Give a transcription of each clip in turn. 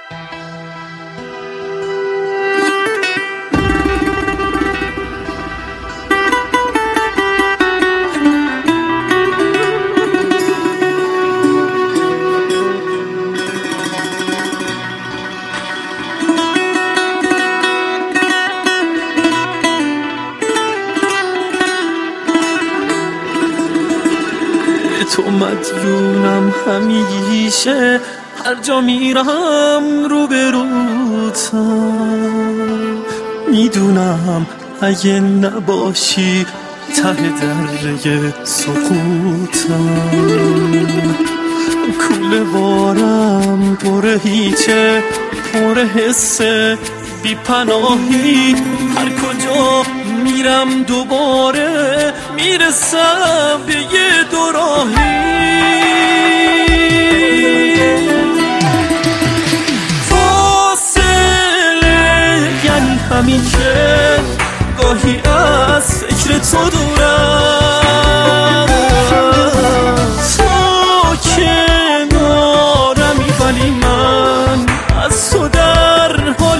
تو مدیونم همیشه، هر جا میرم روبروتم. میدونم اگه نباشی ته دره سقوطم. کوله بارم پر هیچه، پر حس بی پناهی. هر کجا میرم دوباره میرسم به یه دوراهی. فاصله یعنی همین که گاهی از فکر تو دورم. تو کنارمی ولی من از تو در حال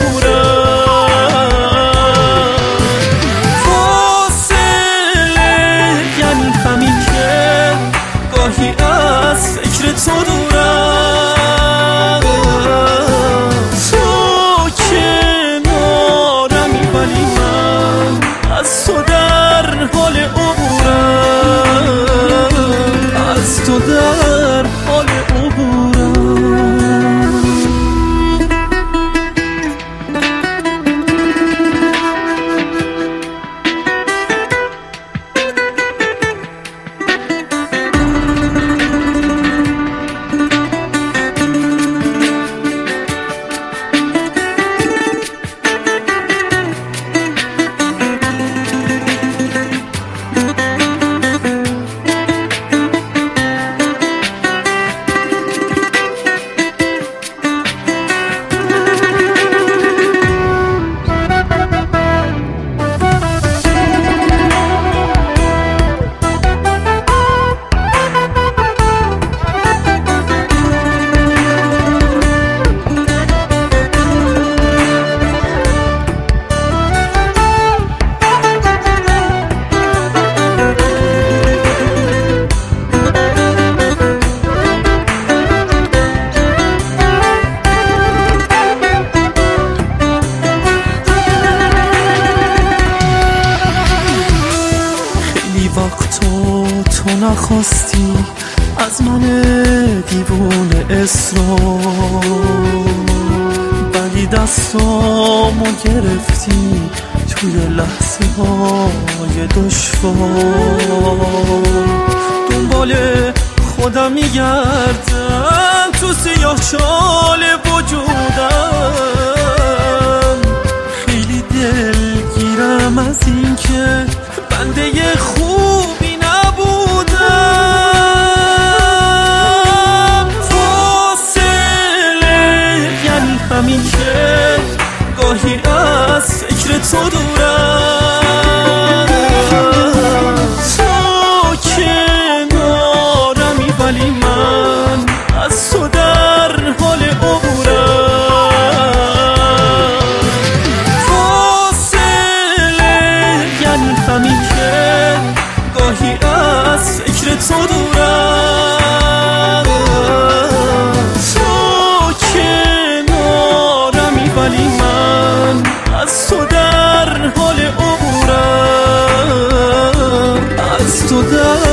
از فکر تو دورم. تو کنارمی ولی من از تو در حال عبورم. از تو در حال عبورم. تو نخواستی از من دیوونه اصرار، ولی دستامو گرفتی توی لحظه های دشوار. دنبال خودم میگردم تو سیاه چال وجودم. خیلی دلگیرم از این که بنده خوبی نبودم. فاصله یعنی همین که گاهی از فکر تو دورم. تو کنارمی ولی من از تو در حال عبورم. فاصله یعنی همین که گاهی از فکر تو دورم. تو کنارمی ولی من از تو در حال عبورم. از تو در